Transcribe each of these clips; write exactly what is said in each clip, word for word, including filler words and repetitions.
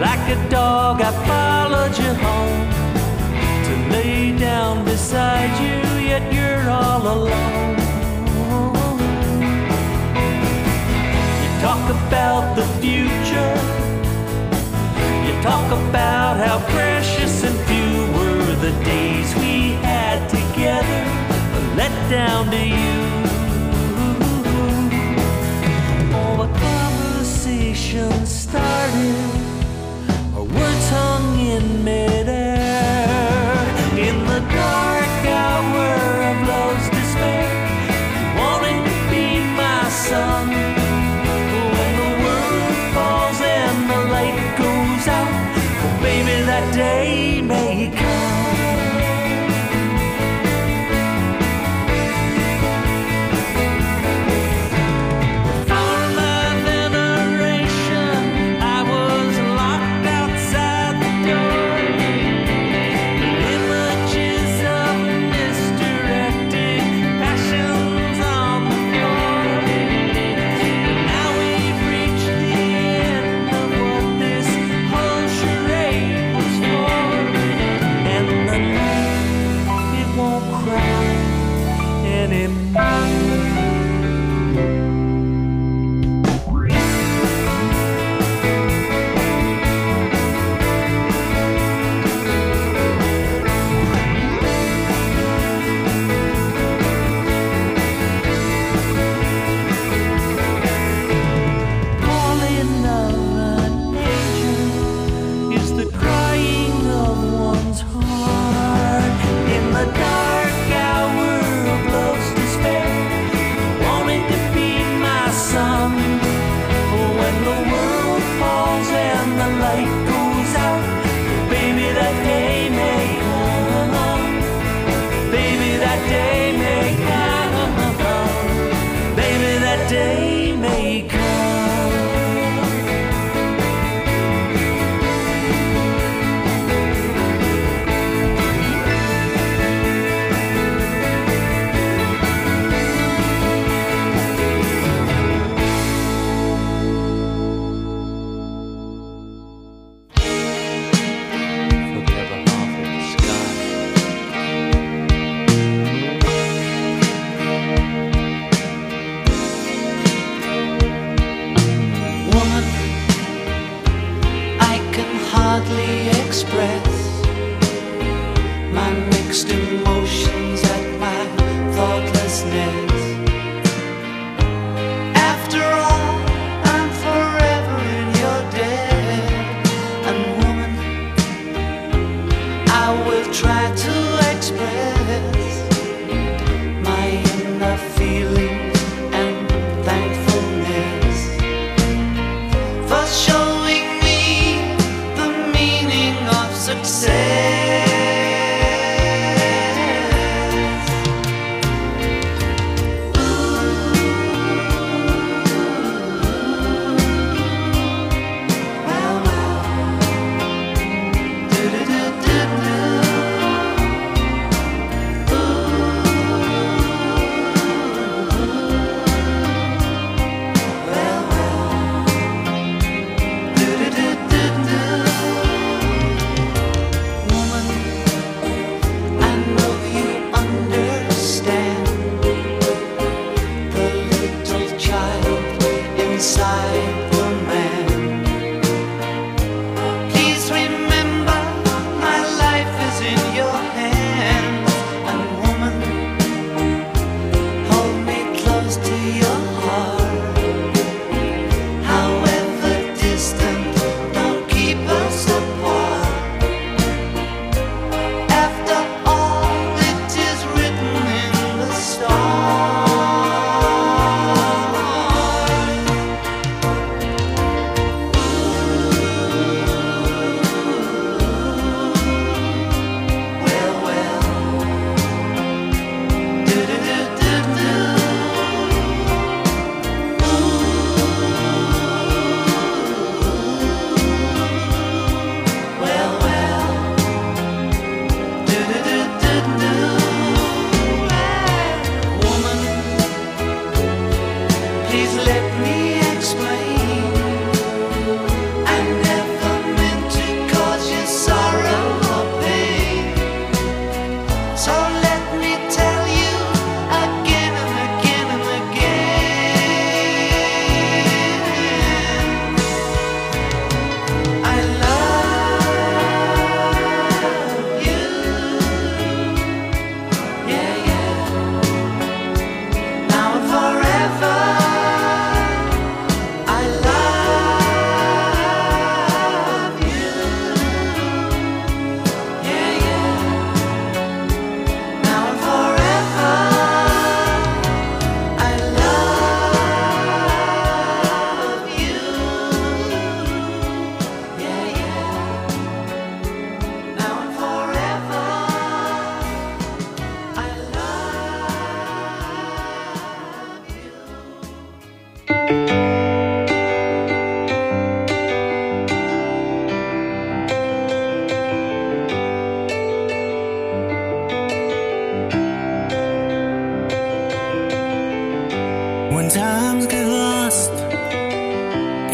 Like a dog, I followed you home to lay down beside you, yet you're all alone. You talk about the future, you talk about how precious and few were the days we had together, but let down to you. Oh, a conversation started, our words hung in midair. In the dark hour of love's despair, you wanted to be my sun. When the world falls and the light goes out, oh baby, that day may come. For showing me the meaning of success.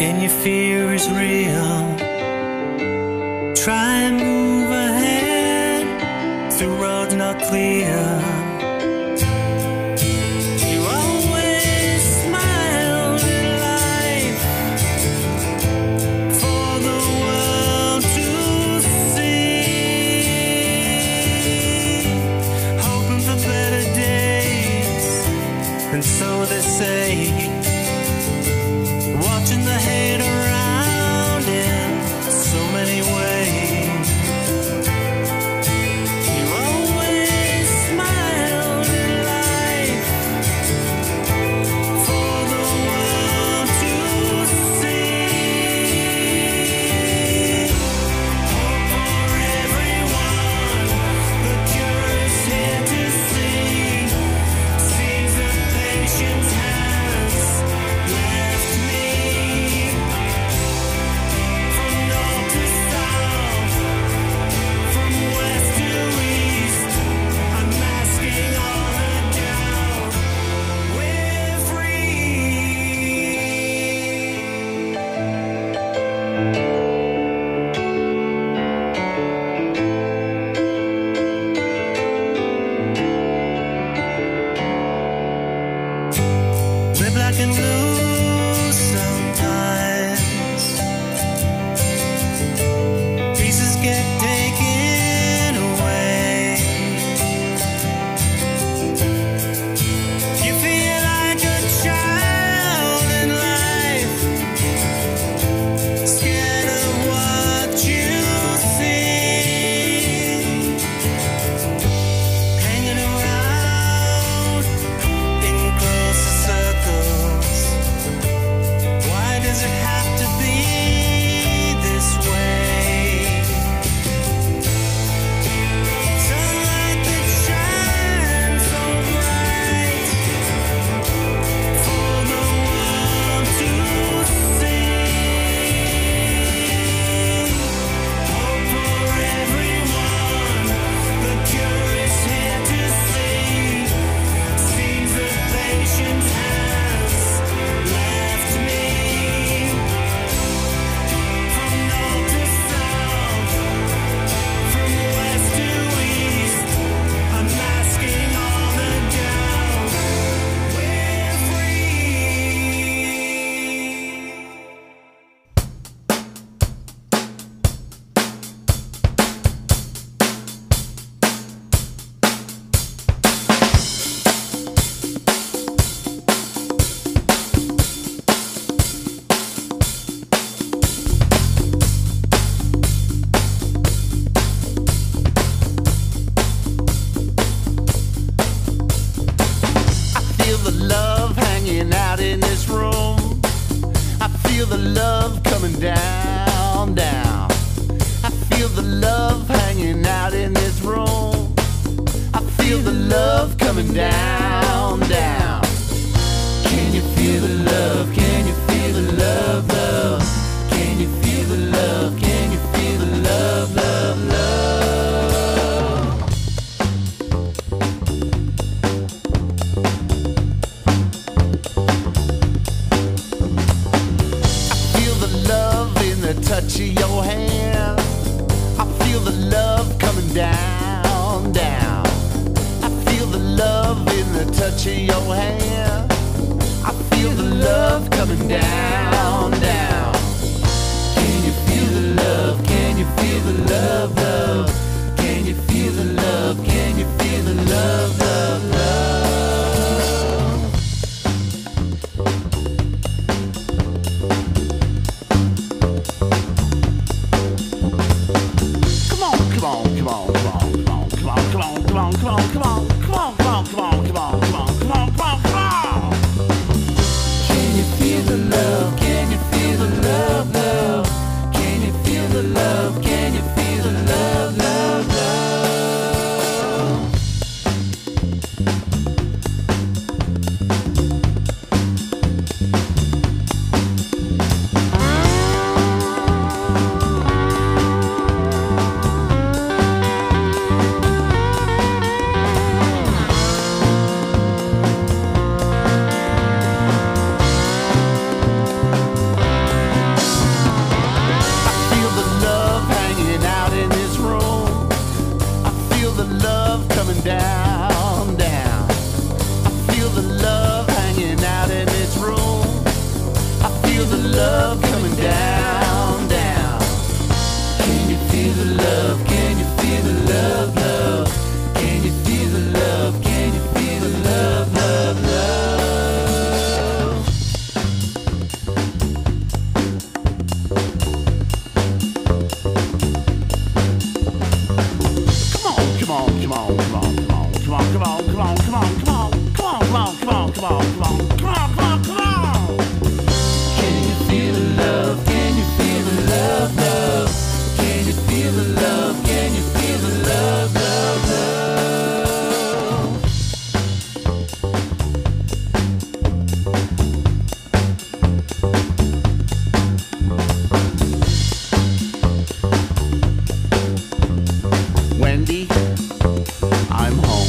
and your fear is real. Try and move ahead through roads not clear. You always smiled in life for the world to see, hoping for better days, and so they say, watching the hate around in so many ways. You always smiled in life for the world to see. Hope for everyone, the cure is here to see. Seems that patience has left me. From north to south, from west to east, I'm masking all the doubt. We're free. We're black and blue sometimes. Pieces get taken away. You feel like a child in life, scared of what you see. Hanging around in closer circles. Why does it have to be this way? Sunlight that shines so bright for the world to see. Hope for everyone, the cure is here to see. Seems that patience has left me. From north to south, from west to east, I'm masking all the doubt. We're free. I feel the love hanging out in this room. I feel the love coming down, down. I feel the love hanging out in this room. I feel the love coming down, down. Can you feel the love? Can you feel the love, love? Can you feel the love? Can you feel the love, love, love? Feel the love in the touch of your hand. I feel the love coming down, down. I feel the love in the touch of your hand. I feel the love coming down, down. Can you feel the love? Can you feel the love, love? Can you feel the love? Can you feel the love, love, love? Come on, come on, come on, come on, come on, come on, come on, come on, come on, come on, come on, come on, come on, come on, come on, come on, come on, come on. Can you feel the love? the love coming down, down? Can you feel the love? Can you feel the love, love? Can you feel the love? Can you feel the love, love, love? Come on, come on, come on, come on, come on, come on, come on, come on, come on, come on, come on, come on, come on, come on, come on, come on, come on, come on. Can you feel the love? Can you feel the love, love? Can you feel the love? Can you feel the love, love, love? Wendy, I'm home.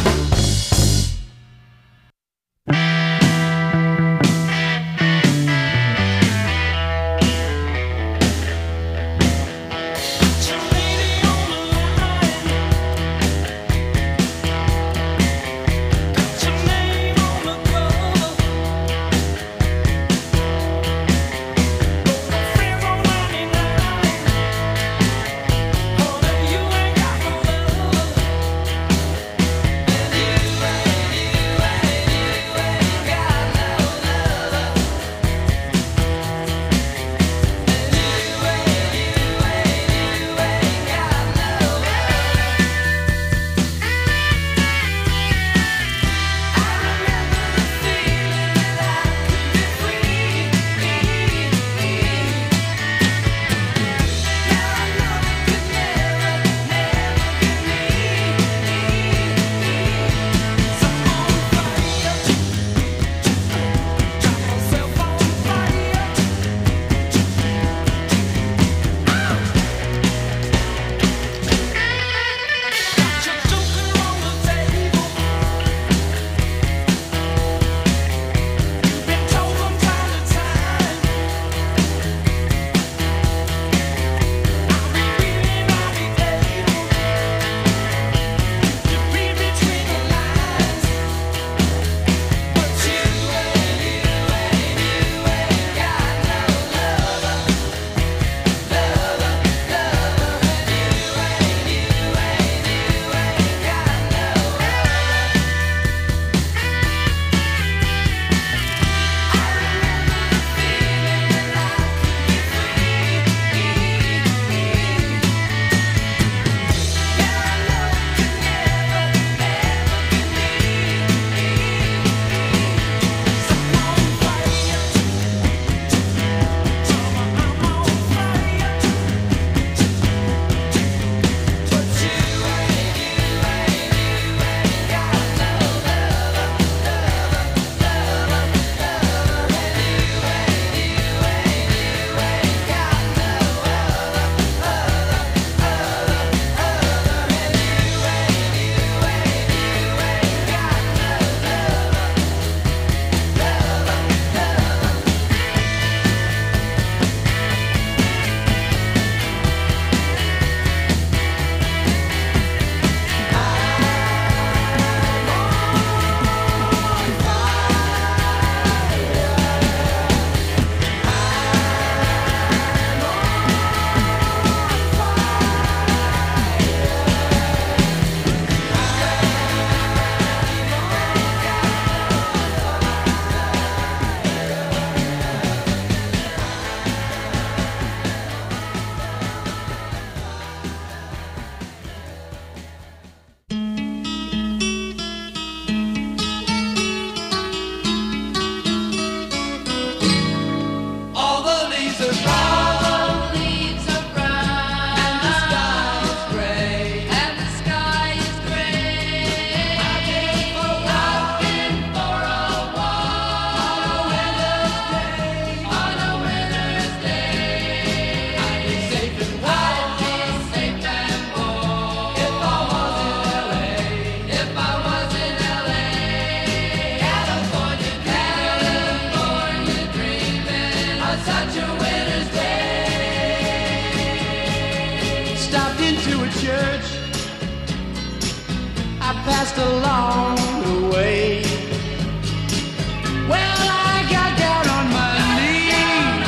passed along the way. Well, I got down on my knees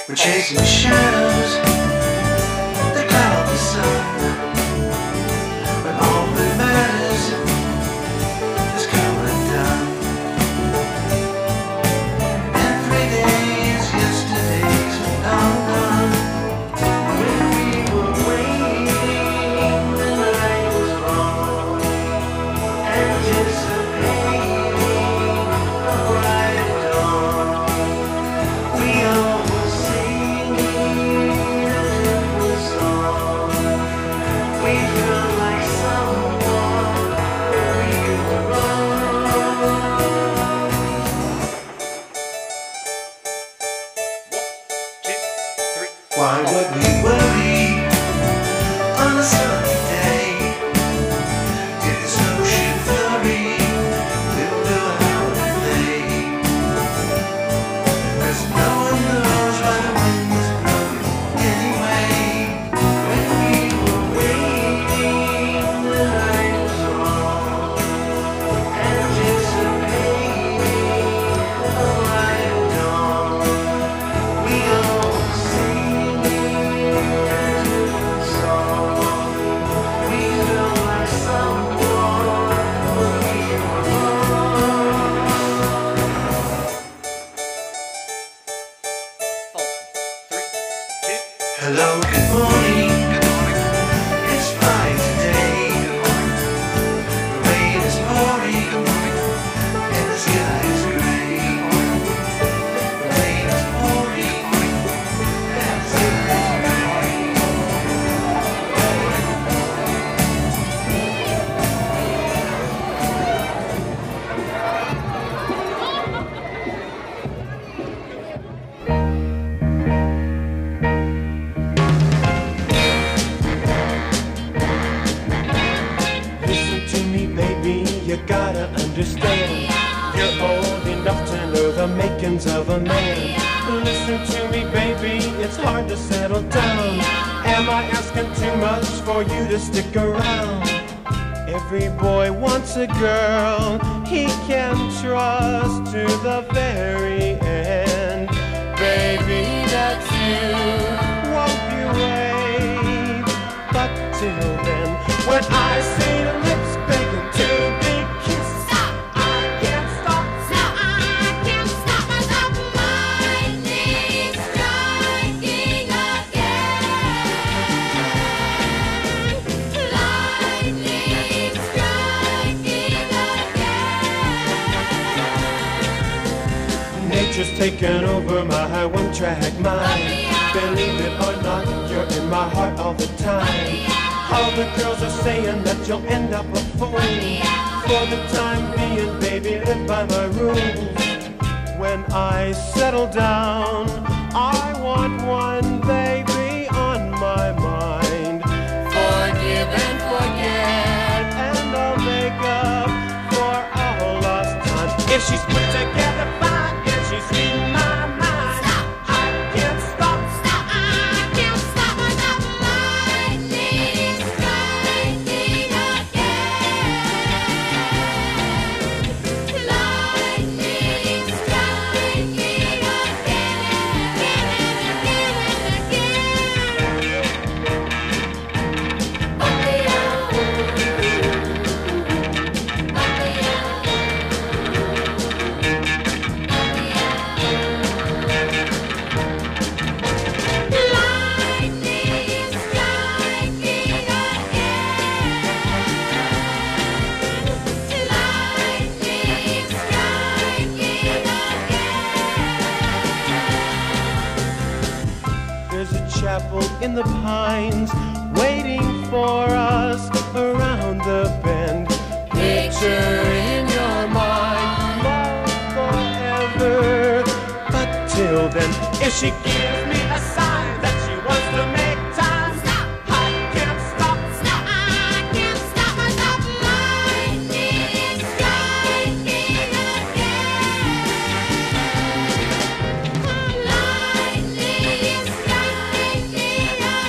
We're chasing shadows that cloud the sun, but all that matters is come undone. Every day is yesterday's phenomenon. When we were waiting, the night was long, anticipating a bright dawn. We all were singing a simple song. We felt like someone we were wrong. Why would we worry on a sunny day? It is ocean flurry, we'll do how we play. 'Cause no one knows why the wind is blowing anyway. When we were waiting, the night was long, anticipating a light dawn. We all were singing a different song. We felt like someone we were wrong. Hello, good morning. It's fine today. The rain is pouring and the sky is gray. The rain is pouring and the sky is gray. Listen to me, baby, you gotta understand. You're old enough to know the makings of a man. Listen to me, baby, it's hard to settle down. Am I asking too much for you to stick around? Every boy wants a girl he can trust to the very end. Baby, that's you, won't you wait? But till then, when I see your lips begging to be kissed, Stop! I can't stop. Stop! I can't stop myself. Lightning striking again. Lightning striking again. Nature's taken over my one-track mind. Believe it or not, you're in my heart all the time. All the girls are saying that you'll end up a fool. For the time being, baby, live by my rules. When I settle down, I want one baby on my mind. Forgive and forget, and I'll make up for all lost time. If she's put together fine, if she's in my mind, Stop! I can't stop. Stop! I can't stop myself. Lightning striking again. Lightning striking again and again and again. Lightning striking again. Lightning striking again. There's a chapel in the pines waiting for us around the bend. Picture in your mind love forever. But till then, if she gives me a sign that she wants to make time, Stop! I can't stop. Stop! I can't stop myself. Lightning striking again. Lightning striking again and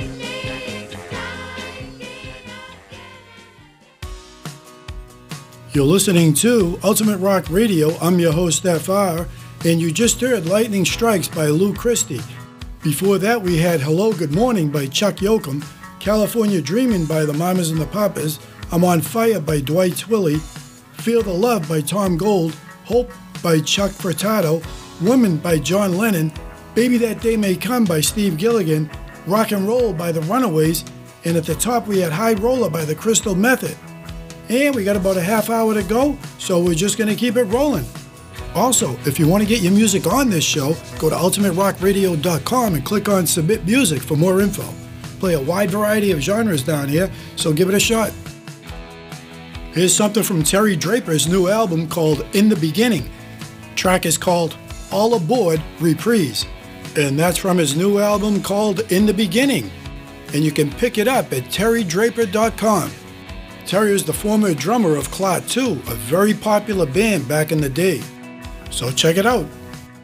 again and again and again. Lightning striking again. You're listening to Ultimate Rock Radio. I'm your host, F R, and you just heard Lightning Strikes by Lou Christie. Before that, we had Hello, Good Morning by Chuck Yoakam, California Dreamin' by the Mamas and the Papas, I'm on Fire by Dwight Twilley, Feel the Love by Tom Gold, Hope by Chuck Furtado, Women by John Lennon, Baby That Day May Come by Steve Gilligan, Rock and Roll by the Runaways, and at the top we had High Roller by the Crystal Method. And we got about a half hour to go, so we're just going to keep it rolling. Also, if you want to get your music on this show, go to ultimate rock radio dot com and click on Submit Music for more info. Play a wide variety of genres down here, so give it a shot. Here's something from Terry Draper's new album called In the Beginning. The track is called All Aboard Reprise, and that's from his new album called In the Beginning. And you can pick it up at terry draper dot com. Terry is the former drummer of Clot two, a very popular band back in the day. So check it out.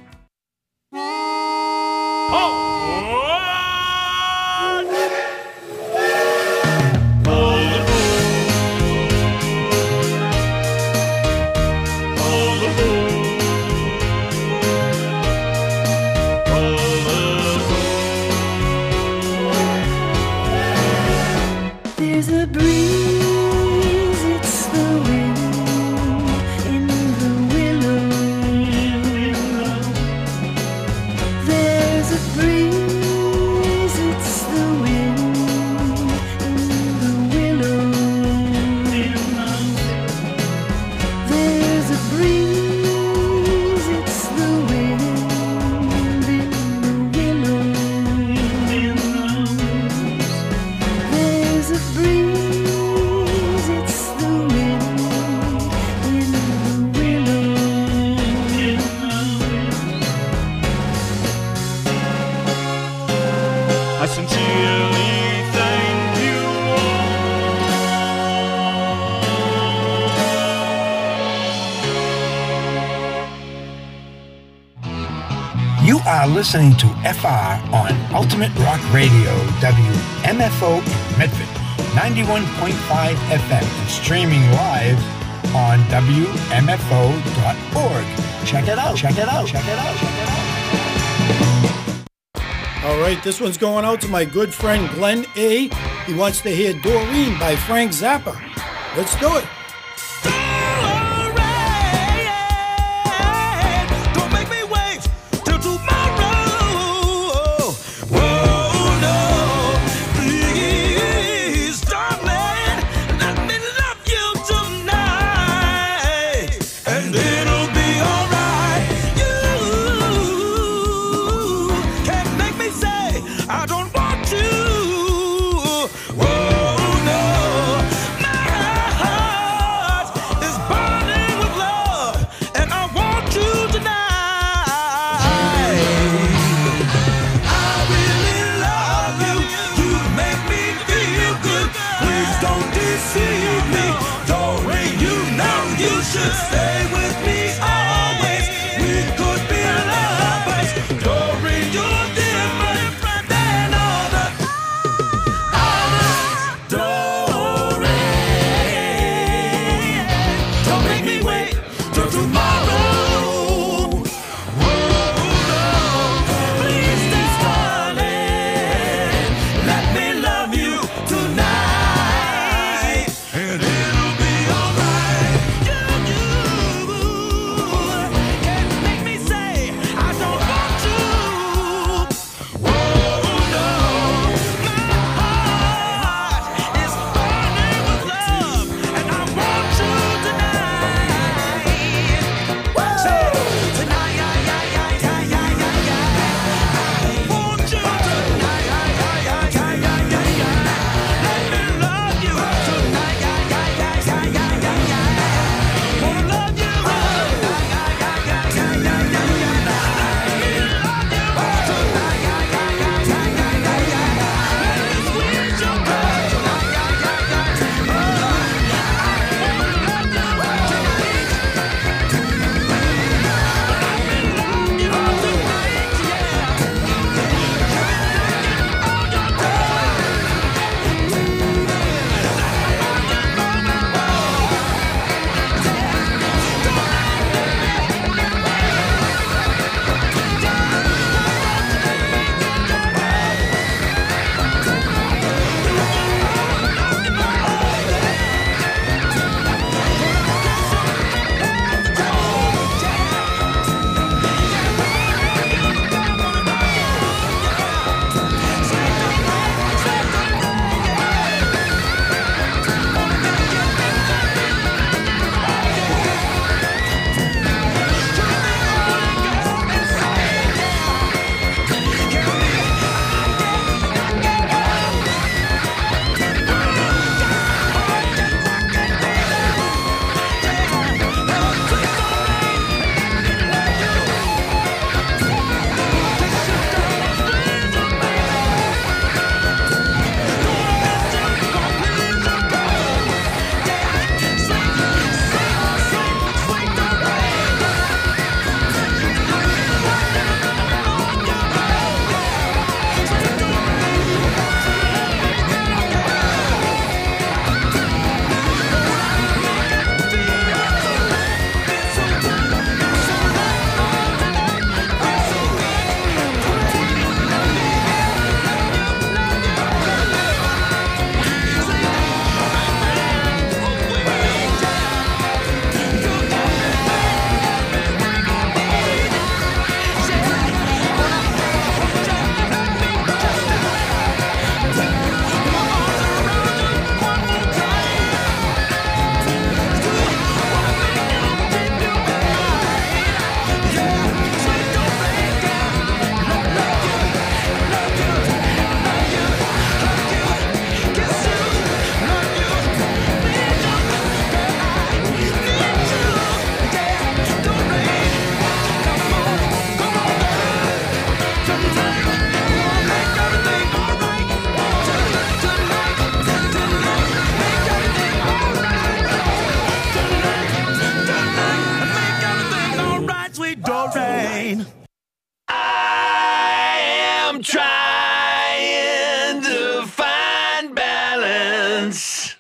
There's a breeze, it's the wind in the willow. There's a breeze, it's the wind in the willow. There's a breeze, it's the wind in the willows. There's a breeze, it's the wind in the willows. I sincerely thank you all. You are listening to F R on Ultimate Rock Radio, W M F O in Medford, ninety-one point five F M, and streaming live on W M F O dot org. Check it out, check it out, check it out, check it out. All right, this one's going out to my good friend Glenn A. He wants to hear Doreen by Frank Zappa. Let's do it. Don't make me wait till tomorrow. Whoa, no, please, darling, let me love you tonight, and it'll be alright. You can't make me say I don't want to. Whoa, no, my Doreen. I am trying to find balance.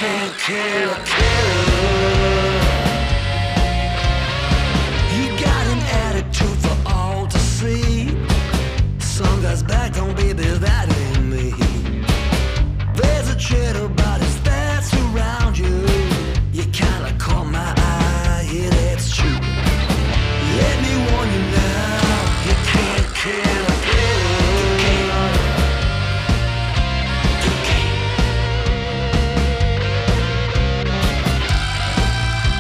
can't kill a killer. You got an attitude for all to see. Some guy's back on, baby, that ain't me. There's a trend about his that's around you. You kinda caught my eye, yeah, that's true. Let me warn you now, you can't kill a killer. You can't.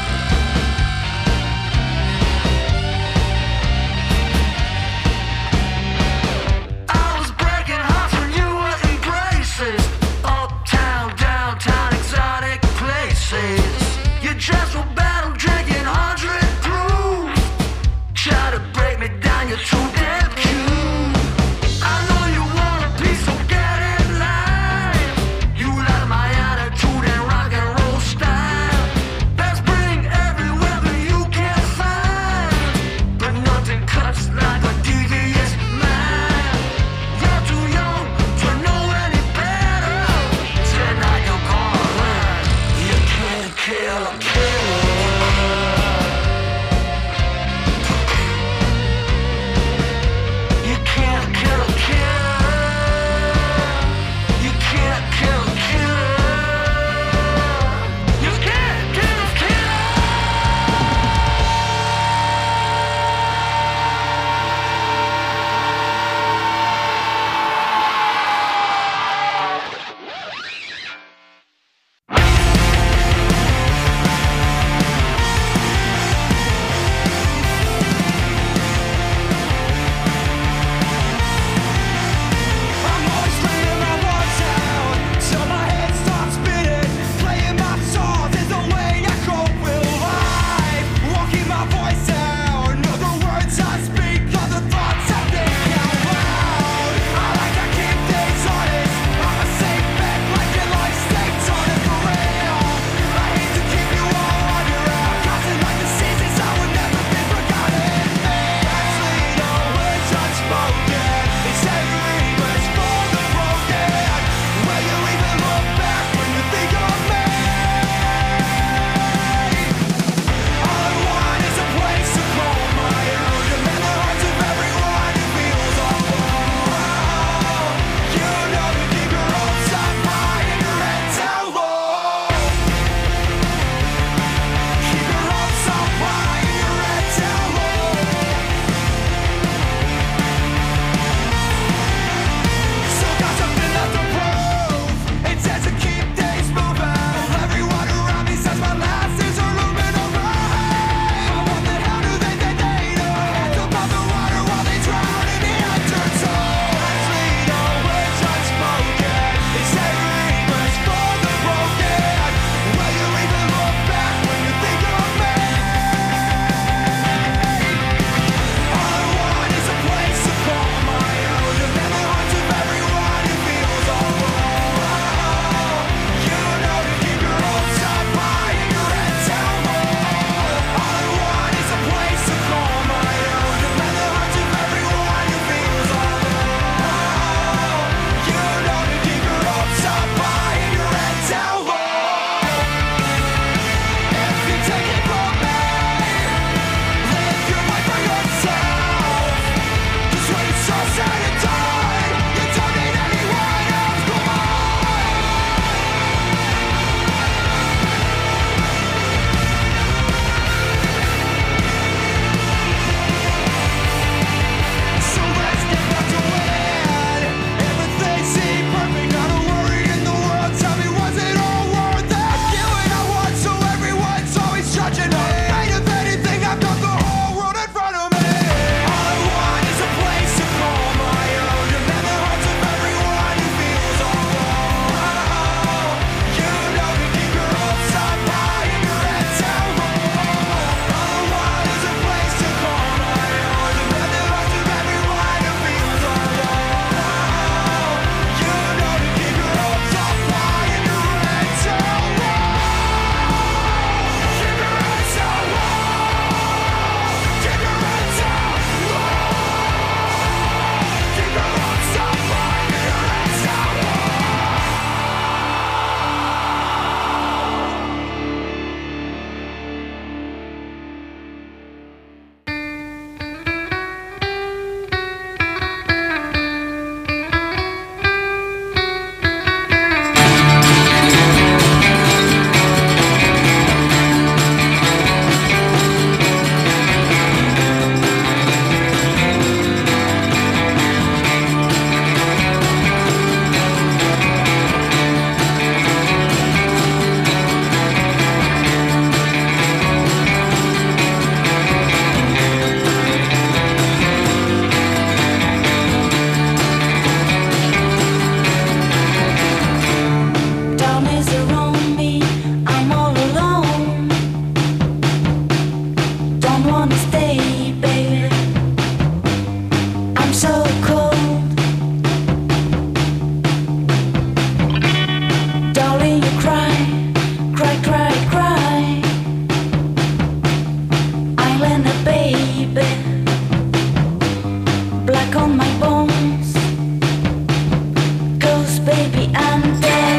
baby, I'm dead.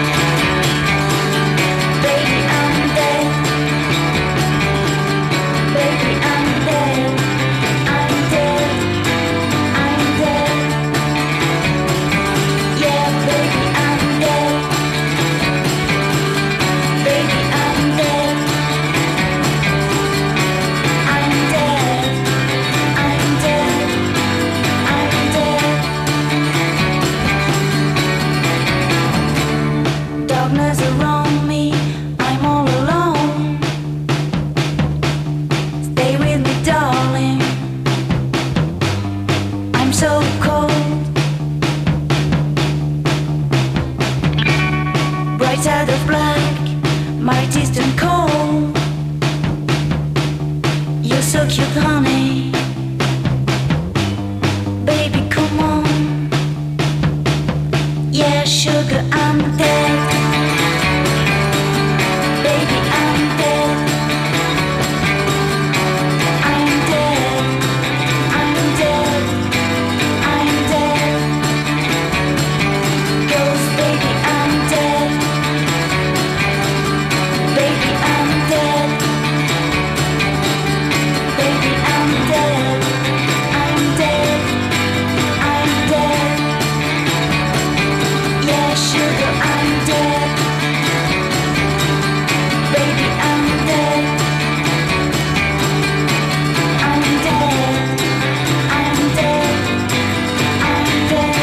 Baby, I'm dead. Baby, I'm dead. I'm dead. I'm dead. Yeah, baby, I'm dead. Baby, I'm dead. I'm dead. I'm dead. I'm dead. Darkness around me, I'm all alone. Stay with me, darling. I'm so cold. Bright side of black, my distant cold. You're so cute, honey. Baby, come on. Yeah, sugar, I'm dead. Baby, I'm dead. I'm dead. I'm dead. I'm dead. Ghost, baby, I'm dead. Baby, I'm dead. Baby, I'm dead. I'm dead. I'm dead. Yeah, sugar, I'm dead. Baby, I'm dead. I'm dead. I'm dead. I'm dead.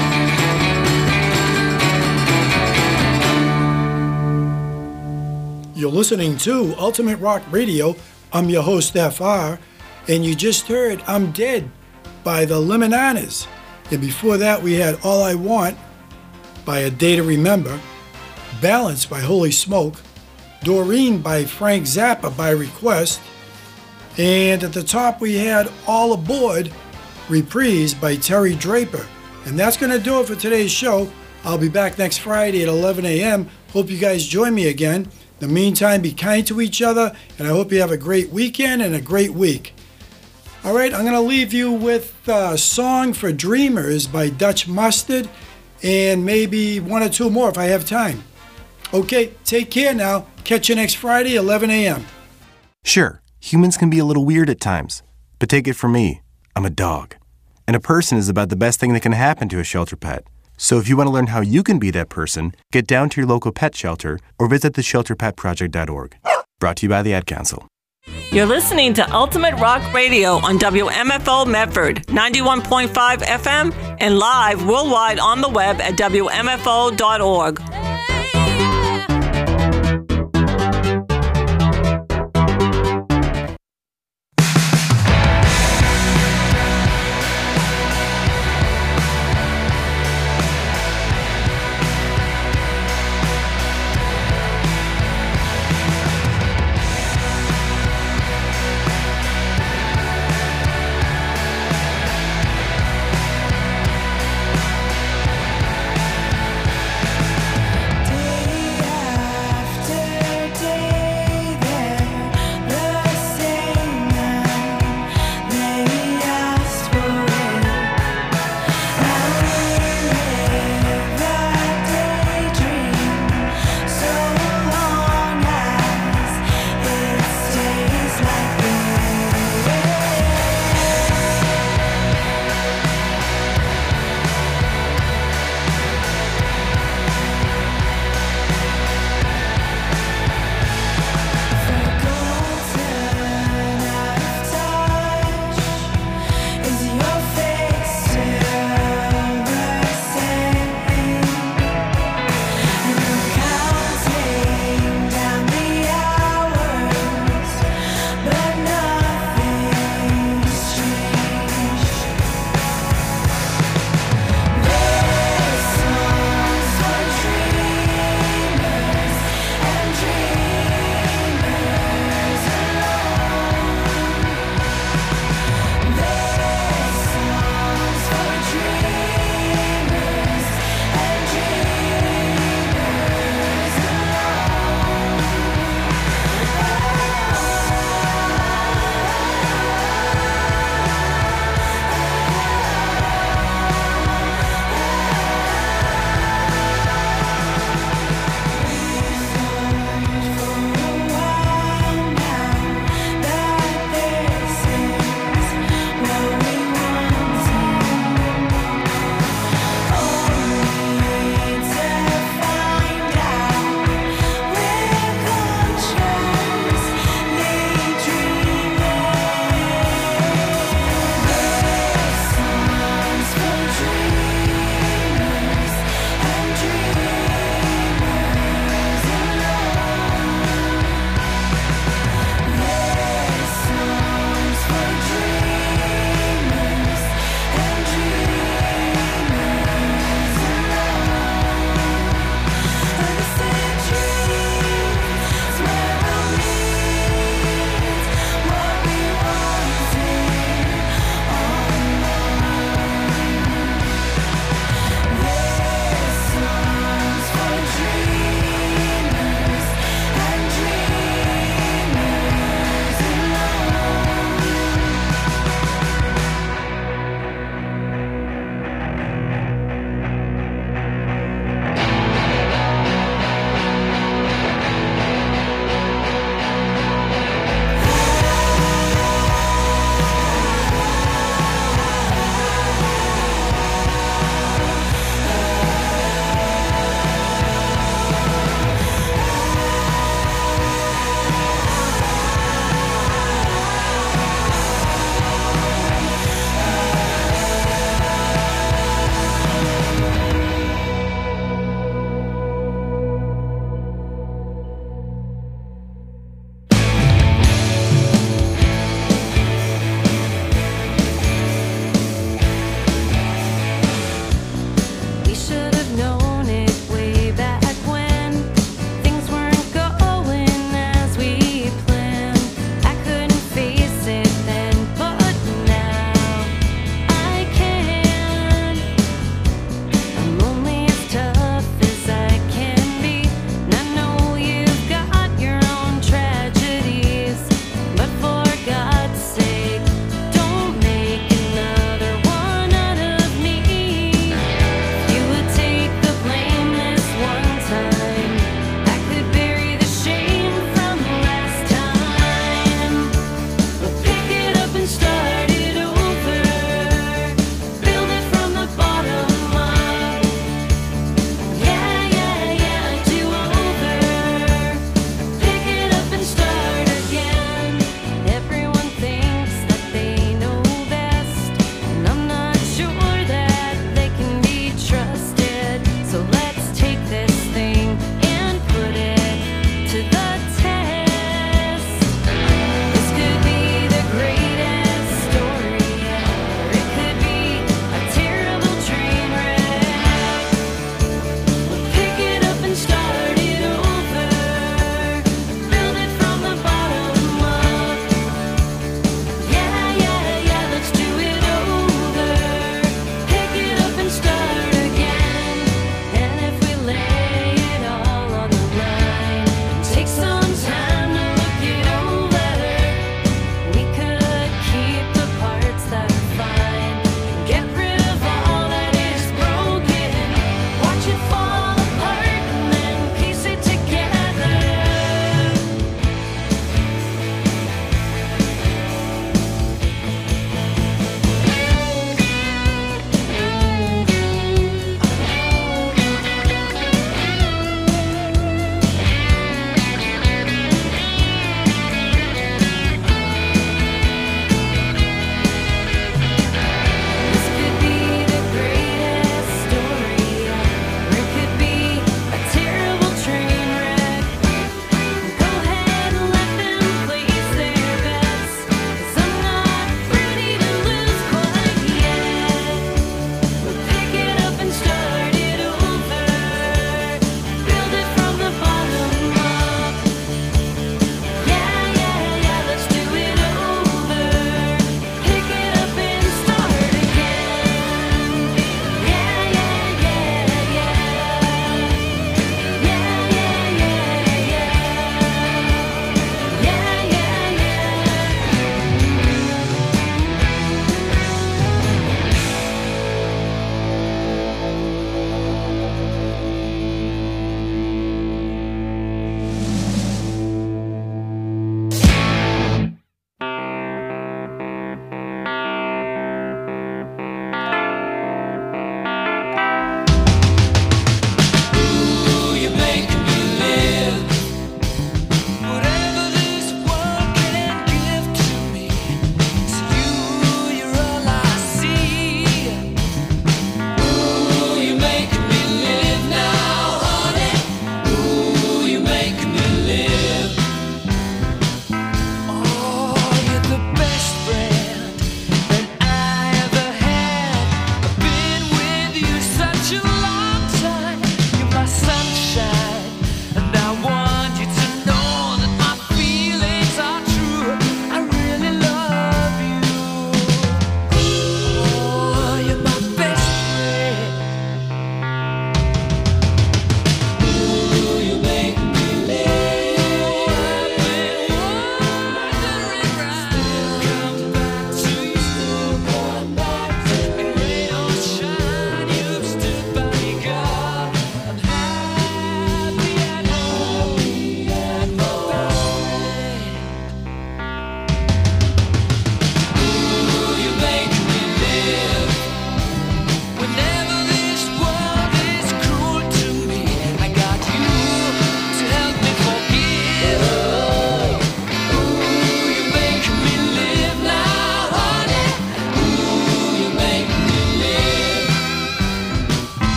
You're listening to Ultimate Rock Radio. I'm your host, F R, and you just heard I'm Dead by the Lemonanas. And before that, we had All I Want by A Day to Remember, Balance by Holy Smoke, Doreen by Frank Zappa by request, and at the top we had All Aboard, Reprise by Terry Draper. And that's going to do it for today's show. I'll be back next Friday at eleven a.m. Hope you guys join me again. In the meantime, be kind to each other, and I hope you have a great weekend and a great week. All right, I'm going to leave you with a Song for Dreamers by Dutch Mustard, and maybe one or two more if I have time. Okay, take care now. Catch you next Friday, eleven a.m. Sure, humans can be a little weird at times, but take it from me, I'm a dog. And a person is about the best thing that can happen to a shelter pet. So if you want to learn how you can be that person, get down to your local pet shelter or visit the shelter pet project dot org. Brought to you by the Ad Council. You're listening to Ultimate Rock Radio on W M F O Medford, ninety-one point five F M, and live worldwide on the web at W M F O dot org.